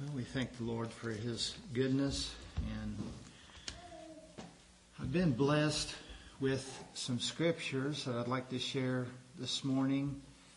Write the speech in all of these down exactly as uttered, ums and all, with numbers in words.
Well, we thank the Lord for His goodness, and I've been blessed with some scriptures that I'd like to share this morning.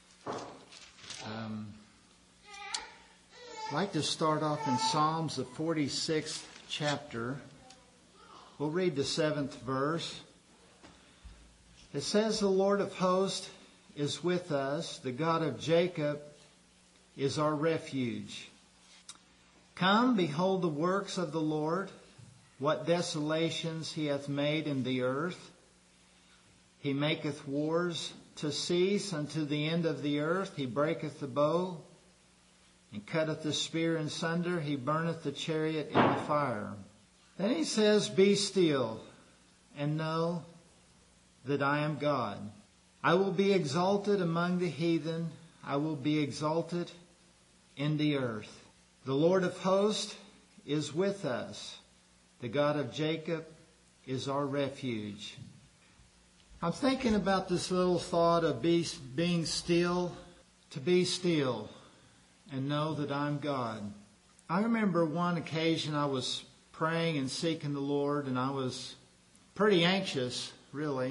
Um, I'd like to start off in Psalms, the forty-sixth chapter. We'll read the seventh verse. It says, "The Lord of hosts is with us, the God of Jacob is our refuge. Come, behold the works of the Lord, what desolations He hath made in the earth. He maketh wars to cease unto the end of the earth. He breaketh the bow, and cutteth the spear in sunder. He burneth the chariot in the fire." Then He says, "Be still, and know that I am God. I will be exalted among the heathen. I will be exalted in the earth. The Lord of hosts is with us. The God of Jacob is our refuge." I'm thinking about this little thought of be, being still, to be still and know that I'm God. I remember one occasion I was praying and seeking the Lord, and I was pretty anxious, really.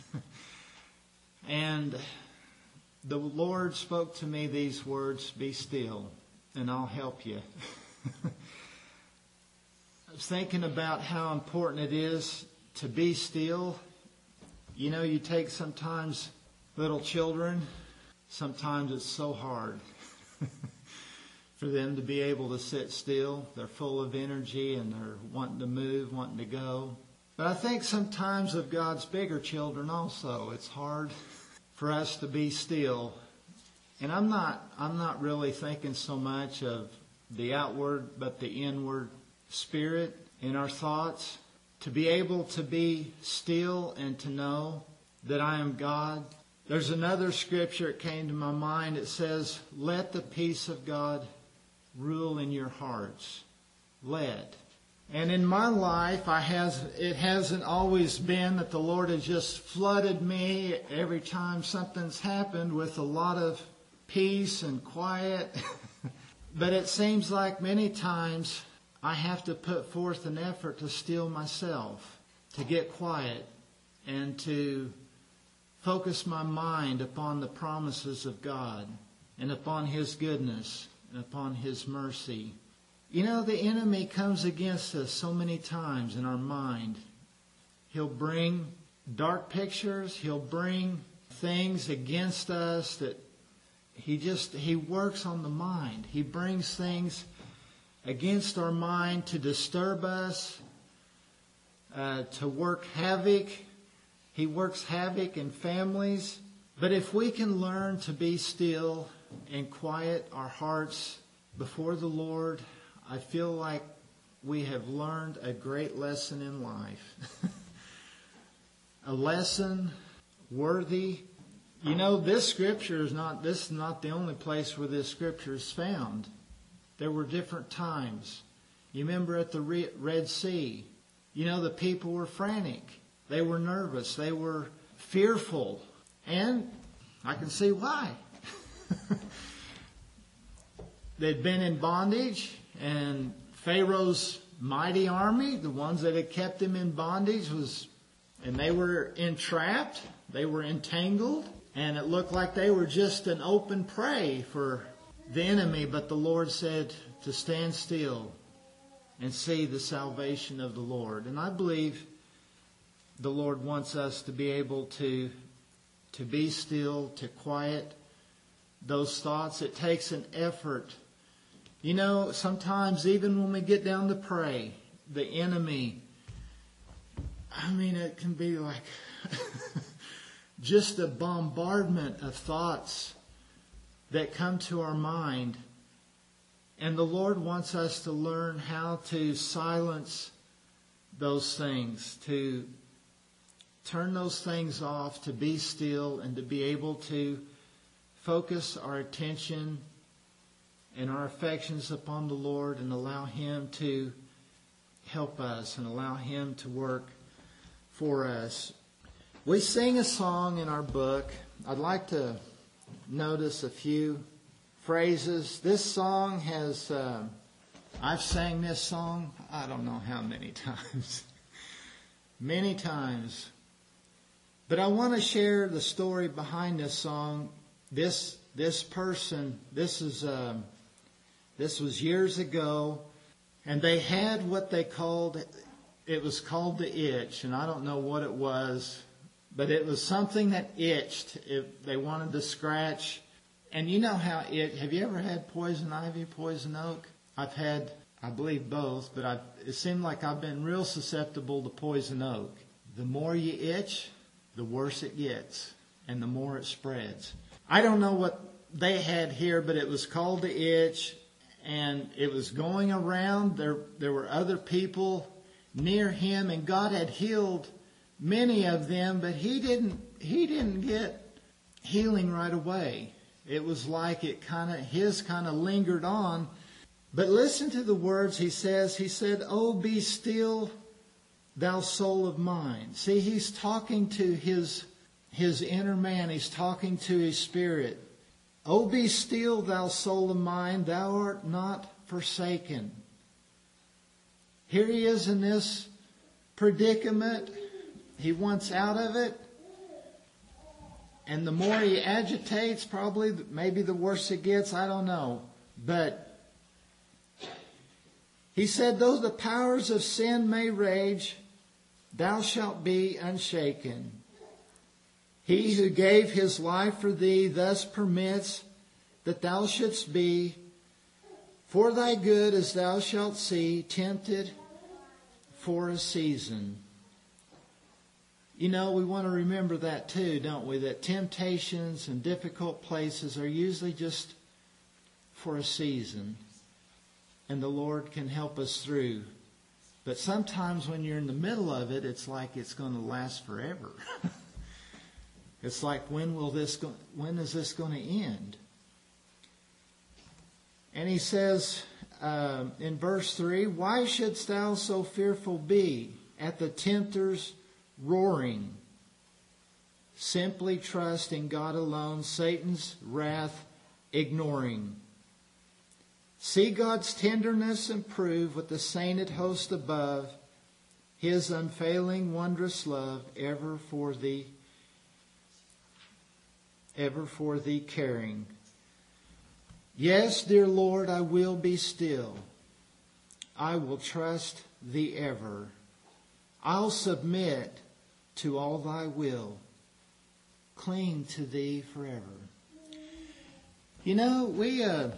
And the Lord spoke to me these words, "Be still, and I'll help you." I was thinking about how important it is to be still. You know, you take sometimes little children, sometimes it's so hard for them to be able to sit still. They're full of energy and they're wanting to move, wanting to go. But I think sometimes of God's bigger children also, it's hard for us to be still. And I'm not I'm not really thinking so much of the outward, but the inward spirit in our thoughts. To be able to be still and to know that I am God. There's another scripture that came to my mind. It says, "Let the peace of God rule in your hearts." Let. And in my life, I has it hasn't always been that the Lord has just flooded me every time something's happened with a lot of peace and quiet. But it seems like many times I have to put forth an effort to still myself, to get quiet, and to focus my mind upon the promises of God and upon His goodness and upon His mercy. You know, the enemy comes against us so many times in our mind. He'll bring dark pictures. He'll bring things against us that He just, he works on the mind. He brings things against our mind to disturb us, uh, to work havoc. He works havoc in families. But if we can learn to be still and quiet our hearts before the Lord, I feel like we have learned a great lesson in life. A lesson worthy. You know, this scripture is not, this is not the only place where this scripture is found. There were different times. You remember at the Red Sea, you know, the people were frantic. They were nervous. They were fearful. And I can see why. They'd been in bondage, and Pharaoh's mighty army, the ones that had kept them in bondage, was, and they were entrapped. They were entangled. And it looked like they were just an open prey for the enemy. But the Lord said to stand still and see the salvation of the Lord. And I believe the Lord wants us to be able to, to be still, to quiet those thoughts. It takes an effort. You know, sometimes even when we get down to pray, the enemy, I mean, it can be like just a bombardment of thoughts that come to our mind. And the Lord wants us to learn how to silence those things, to turn those things off, to be still, and to be able to focus our attention and our affections upon the Lord and allow Him to help us and allow Him to work for us. We sing a song in our book. I'd like to notice a few phrases. This song has uh, I've sang this song, I don't know how many times. Many times. But I want to share the story behind this song. This this person, this is um, this was years ago, and they had what they called, it was called the itch, and I don't know what it was, but it was something that itched. If they wanted to scratch, and you know how it. Have you ever had poison ivy, poison oak? I've had, I believe both, but I've, it seemed like I've been real susceptible to poison oak. The more you itch, the worse it gets, and the more it spreads. I don't know what they had here, but it was called the itch, and it was going around. There, there were other people near him, and God had healed many of them, but he didn't. He didn't get healing right away. It was like it kind of his kind of lingered on. But listen to the words he says. He said, "Oh, be still, thou soul of mine." See, he's talking to his his inner man. He's talking to his spirit. "Oh, be still, thou soul of mine, thou art not forsaken." Here he is in this predicament. He wants out of it. And the more he agitates, probably, maybe the worse it gets. I don't know. But he said, "Though the powers of sin may rage, thou shalt be unshaken. He who gave his life for thee thus permits that thou shouldst be, for thy good as thou shalt see, tempted for a season." You know, we want to remember that too, don't we? That temptations and difficult places are usually just for a season. And the Lord can help us through. But sometimes when you're in the middle of it, it's like it's going to last forever. It's like, when will this go, when is this going to end? And he says uh, in verse three, "Why shouldst thou so fearful be at the tempter's roaring? Simply trust in God alone, Satan's wrath ignoring. See God's tenderness and prove with the sainted host above His unfailing wondrous love ever for thee, ever for thee caring. Yes, dear Lord, I will be still. I will trust thee ever. I'll submit to all thy will. Cling to thee forever." You know, we uh,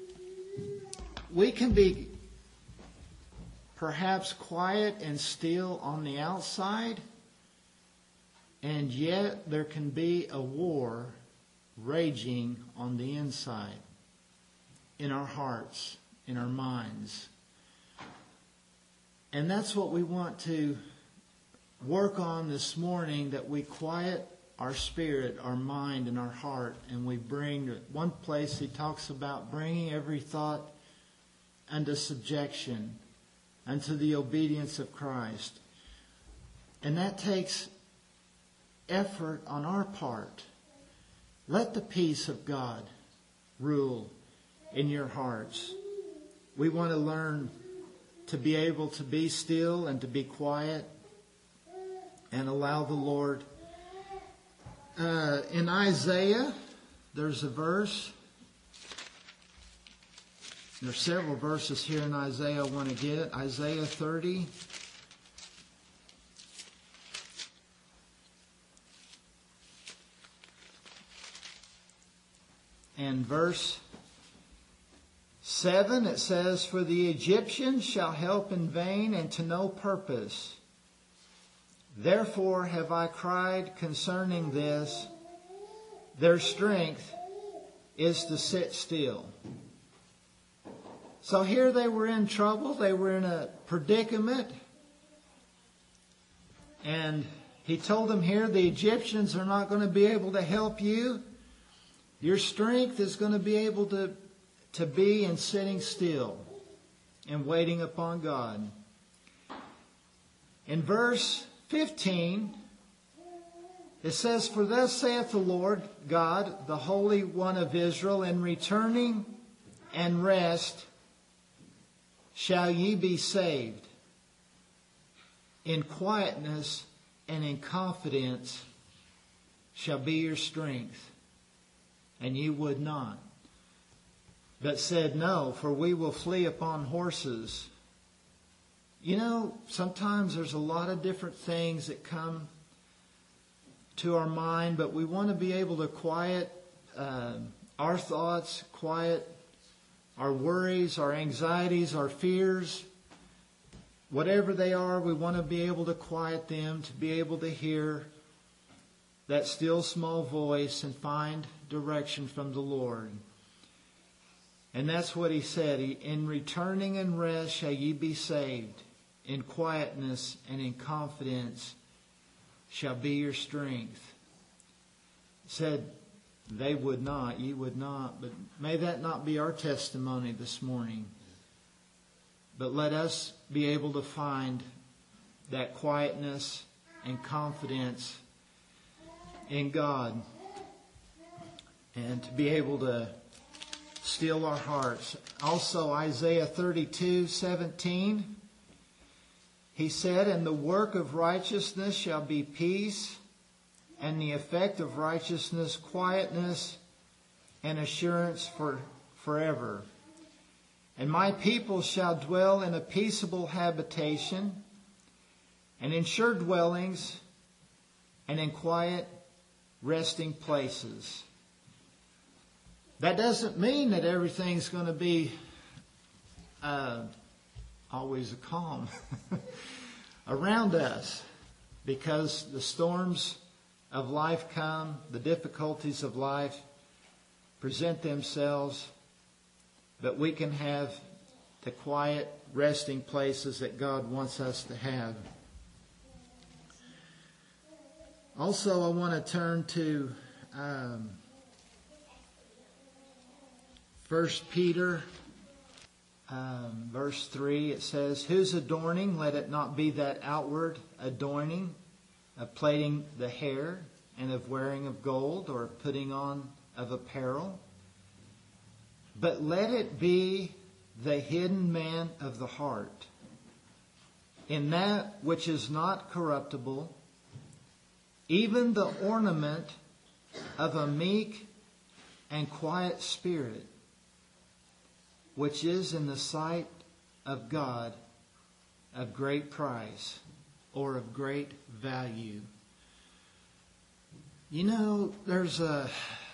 we can be perhaps quiet and still on the outside, and yet there can be a war raging on the inside, in our hearts, in our minds. And that's what we want to work on this morning, that we quiet our spirit, our mind, and our heart, and we bring, one place he talks about bringing every thought unto subjection, unto the obedience of Christ. And that takes effort on our part. Let the peace of God rule in your hearts. We want to learn to be able to be still and to be quiet and allow the Lord. Uh, in Isaiah, there's a verse. There's several verses here in Isaiah I want to get. Isaiah thirty. And verse seven, it says, "For the Egyptians shall help in vain and to no purpose. Therefore have I cried concerning this. Their strength is to sit still." So here they were in trouble. They were in a predicament. And he told them here, the Egyptians are not going to be able to help you. Your strength is going to be able to, to be in sitting still and waiting upon God. In verse fifteen, it says, "For thus saith the Lord God, the Holy One of Israel, in returning and rest shall ye be saved. In quietness and in confidence shall be your strength. And ye would not. But said, no, for we will flee upon horses. You know, sometimes there's a lot of different things that come to our mind, but we want to be able to quiet uh, our thoughts, quiet our worries, our anxieties, our fears. Whatever they are, we want to be able to quiet them, to be able to hear that still small voice and find direction from the Lord. And that's what he said. In returning and rest shall ye be saved. In quietness and in confidence shall be your strength. He said, they would not, ye would not. But may that not be our testimony this morning. But let us be able to find that quietness and confidence in God. And to be able to still our hearts. Also, Isaiah thirty-two seventeen. He said, and the work of righteousness shall be peace, and the effect of righteousness, quietness, and assurance for forever. And my people shall dwell in a peaceable habitation, and in sure dwellings, and in quiet resting places. That doesn't mean that everything's going to be uh, always a calm around us, because the storms of life come, the difficulties of life present themselves, but we can have the quiet resting places that God wants us to have. Also, I want to turn to um, First Peter um, verse three. It says, whose adorning, let it not be that outward adorning of plaiting the hair and of wearing of gold or putting on of apparel, but let it be the hidden man of the heart, in that which is not corruptible, even the ornament of a meek and quiet spirit, which is in the sight of God of great price, or of great value. You know, there's a...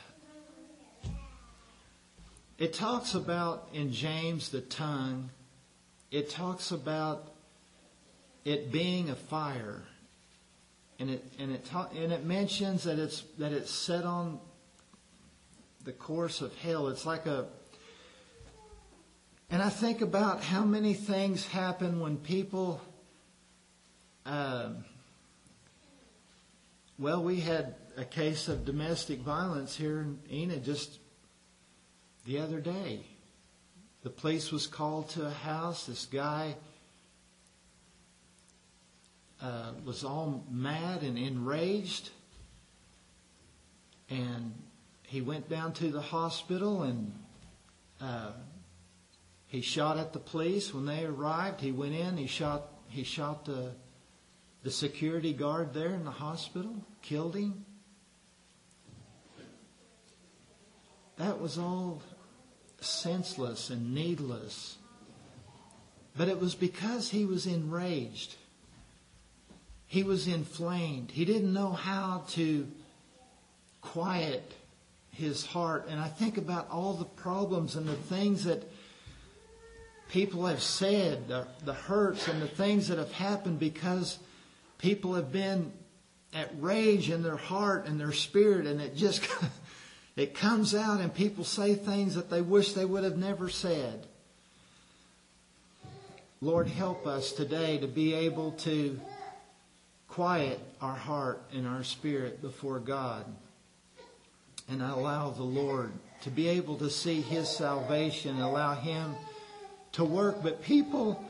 It talks about in James the tongue, it talks about it being a fire. And it and it ta- and it mentions that it's that it's set on the course of hell. It's like a And I think about how many things happen when people, um, well, we had a case of domestic violence here in Enid just the other day. The police was called to a house. This guy uh, was all mad and enraged. And he went down to the hospital and uh, he shot at the police. When they arrived, he went in, he shot he shot the, the security guard there in the hospital, killed him. That was all senseless and needless. But it was because he was enraged. He was inflamed. He didn't know how to quiet his heart. And I think about all the problems and the things that people have said, the, the hurts and the things that have happened because people have been at rage in their heart and their spirit, and it just it comes out and people say things that they wish they would have never said. Lord, help us today to be able to quiet our heart and our spirit before God, and allow the Lord to be able to see His salvation, allow Him to work. But people,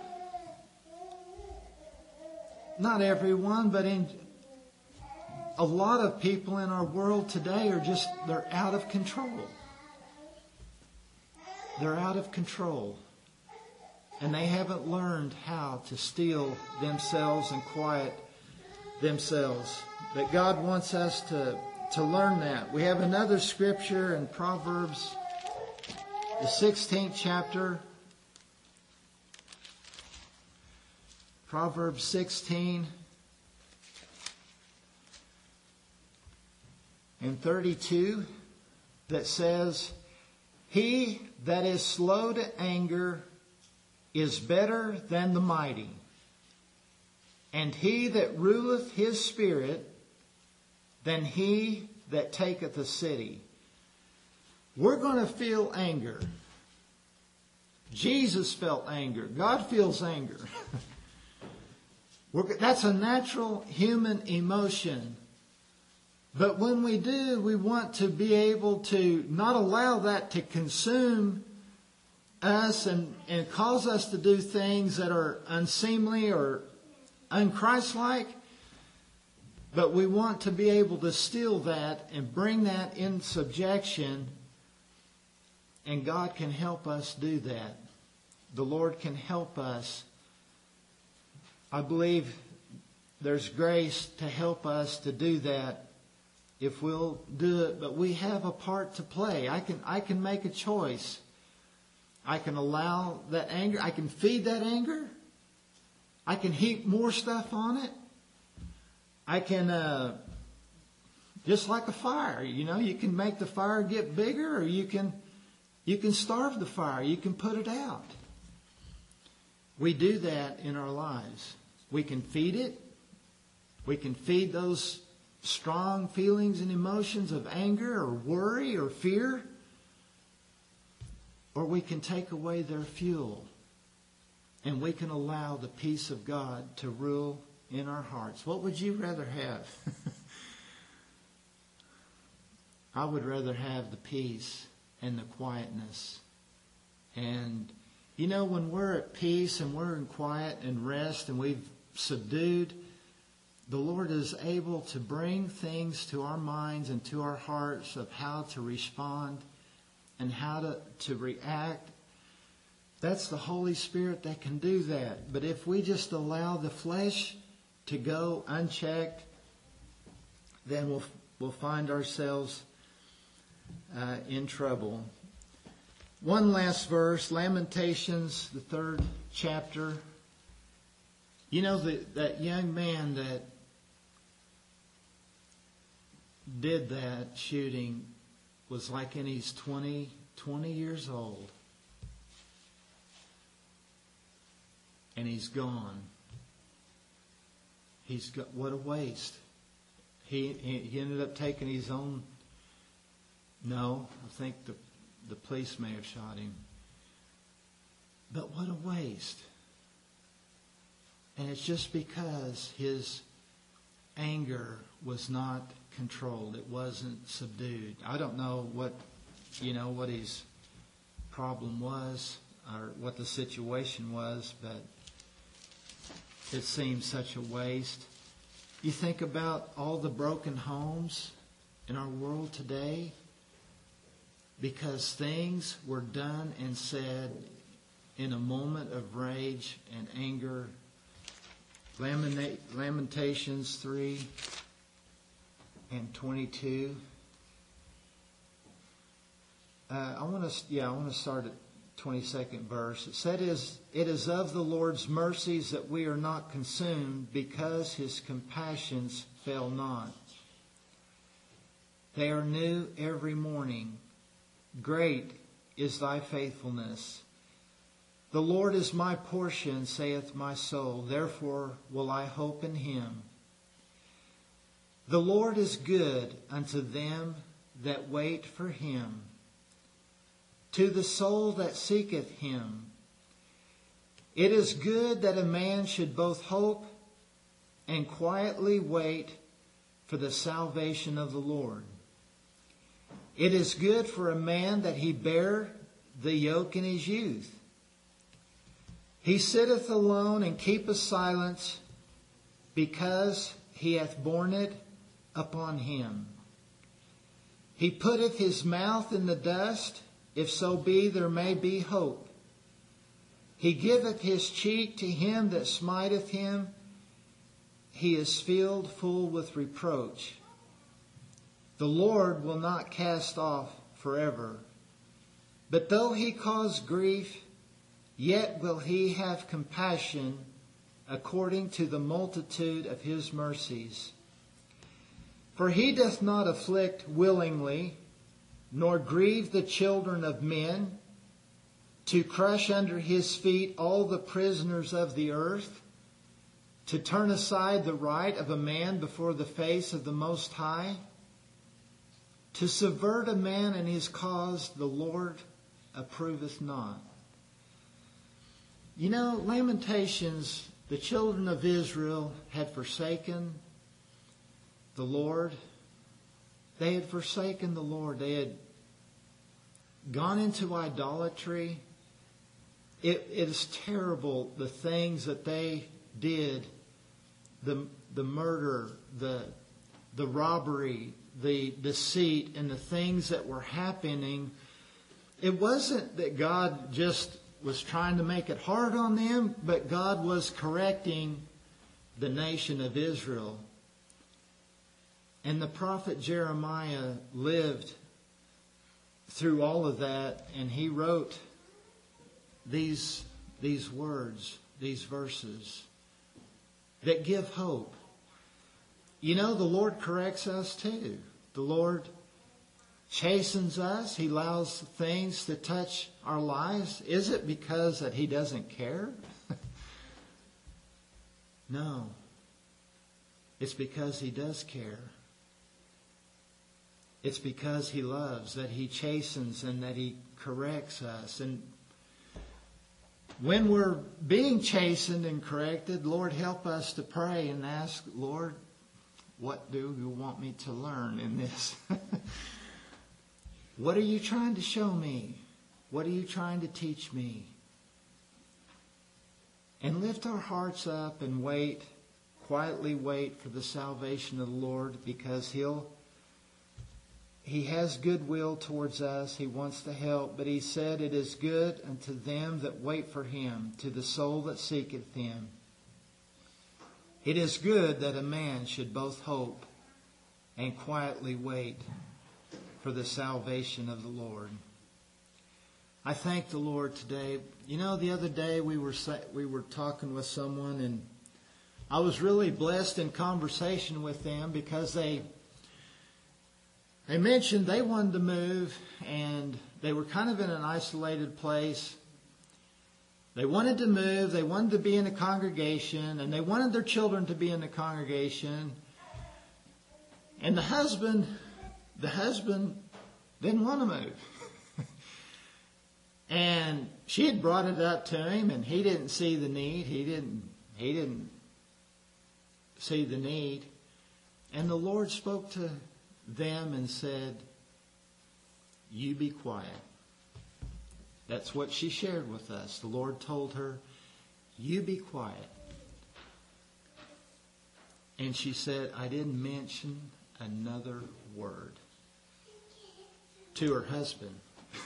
not everyone, but in a lot of people in our world today are just, they're out of control. They're out of control. and they haven't learned how to still themselves and quiet themselves. But God wants us to, to learn that. We have another scripture in Proverbs, the sixteenth chapter. Proverbs sixteen and thirty-two that says, "He that is slow to anger is better than the mighty, and he that ruleth his spirit than he that taketh a city." We're going to feel anger. Jesus felt anger. God feels anger. We're, that's a natural human emotion. But when we do, we want to be able to not allow that to consume us and, and cause us to do things that are unseemly or unchristlike. But we want to be able to still that and bring that in subjection. And God can help us do that. The Lord can help us. I believe there's grace to help us to do that if we'll do it. But we have a part to play. I can I can make a choice. I can allow that anger. I can feed that anger. I can heap more stuff on it. I can, uh, just like a fire, you know, you can make the fire get bigger, or you can, you can starve the fire. You can put it out. We do that in our lives. We can feed it. We can feed those strong feelings and emotions of anger or worry or fear. Or we can take away their fuel. And we can allow the peace of God to rule in our hearts. What would you rather have? I would rather have the peace and the quietness. And, you know, when we're at peace and we're in quiet and rest and we've subdued, the Lord is able to bring things to our minds and to our hearts of how to respond and how to, to react. That's the Holy Spirit that can do that. But if we just allow the flesh to go unchecked, then we'll we'll find ourselves uh, in trouble. One last verse, Lamentations, the third chapter. You know, the, that young man that did that shooting was like in his twenty, twenty years old. And he's gone. He's got, what a waste. He, he he ended up taking his own. No, I think the the police may have shot him. But what a waste. And it's just because his anger was not controlled. It wasn't subdued. I don't know what, you know, what his problem was or what the situation was, but it seems such a waste. You think about all the broken homes in our world today because things were done and said in a moment of rage and anger. Lamentations three and twenty-two. Uh, I want to, yeah, I want to start at twenty-second verse. It said, "Is it is of the Lord's mercies that we are not consumed, because His compassions fail not. They are new every morning. Great is thy faithfulness. The Lord is my portion, saith my soul. Therefore will I hope in Him. The Lord is good unto them that wait for Him, to the soul that seeketh Him. It is good that a man should both hope and quietly wait for the salvation of the Lord. It is good for a man that he bear the yoke in his youth. He sitteth alone and keepeth silence, because he hath borne it upon him. He putteth his mouth in the dust, if so be there may be hope. He giveth his cheek to him that smiteth him. He is filled full with reproach. The Lord will not cast off forever. But though he cause grief, yet will he have compassion according to the multitude of his mercies. For he doth not afflict willingly, nor grieve the children of men, to crush under his feet all the prisoners of the earth, to turn aside the right of a man before the face of the Most High, to subvert a man in his cause the Lord approveth not. You know, Lamentations, the children of Israel had forsaken the Lord. They had forsaken the Lord. They had gone into idolatry. It, it is terrible, the things that they did. The, the murder, the, the robbery, the deceit, and the things that were happening. It wasn't that God just was trying to make it hard on them, but God was correcting the nation of Israel. And the prophet Jeremiah lived through all of that, and he wrote these, these words, these verses that give hope. You know, the Lord corrects us too. The Lord chastens us. He allows things to touch our lives. Is it because that He doesn't care? No. It's because He does care. It's because He loves, that He chastens and that He corrects us. And when we're being chastened and corrected, Lord, help us to pray and ask, Lord, what do you want me to learn in this? What are you trying to show me? What are you trying to teach me? And lift our hearts up and wait, quietly wait for the salvation of the Lord, because He'll He has goodwill towards us. He wants to help. But He said, it is good unto them that wait for Him, to the soul that seeketh Him. It is good that a man should both hope and quietly wait for the salvation of the Lord. I thank the Lord today. You know, the other day we were we were talking with someone, and I was really blessed in conversation with them, because they They mentioned they wanted to move, and they were kind of in an isolated place. They wanted to move, they wanted to be in a congregation, and they wanted their children to be in the congregation. And the husband, the husband didn't want to move. And she had brought it up to him, and he didn't see the need. He didn't, he didn't see the need. And the Lord spoke to them and said, you be quiet. That's what she shared with us. The Lord told her, you be quiet. And she said, I didn't mention another word to her husband.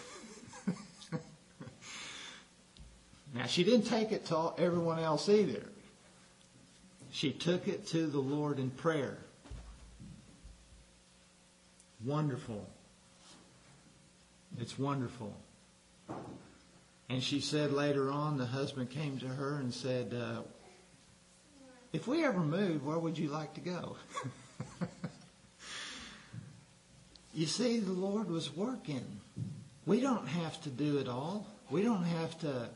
Now, she didn't take it to everyone else either. She took it to the Lord in prayer. Wonderful. It's wonderful. And she said later on, the husband came to her and said, uh, if we ever move, where would you like to go? You see, the Lord was working. We don't have to do it all. We don't have to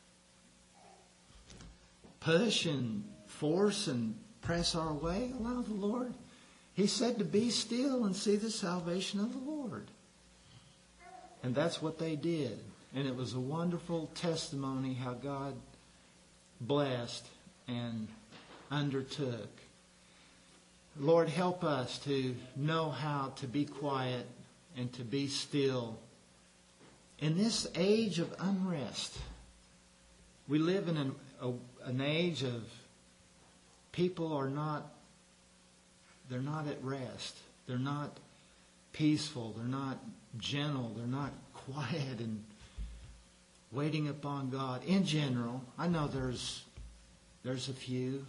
push and force and press our way. Allow the Lord. He said to be still and see the salvation of the Lord. And that's what they did. And it was a wonderful testimony how God blessed and undertook. Lord, help us to know how to be quiet and to be still. In this age of unrest, we live in an, a, an age of people are not, they're not at rest. They're not peaceful. They're not gentle. They're not quiet. And waiting upon God in general. I know there's there's a few.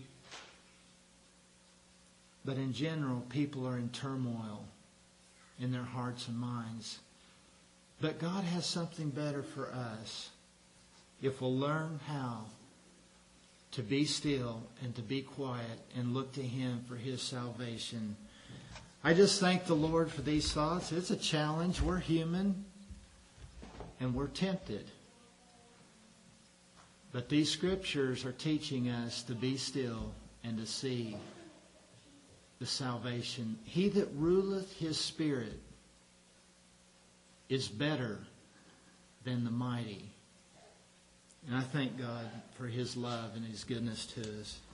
But in general, people are in turmoil in their hearts and minds. But God has something better for us if we'll learn how to be still and to be quiet and look to Him for His salvation. I just thank the Lord for these thoughts. It's a challenge. We're human and we're tempted. But these scriptures are teaching us to be still and to see the salvation. He that ruleth his spirit is better than the mighty. And I thank God for His love and His goodness to us.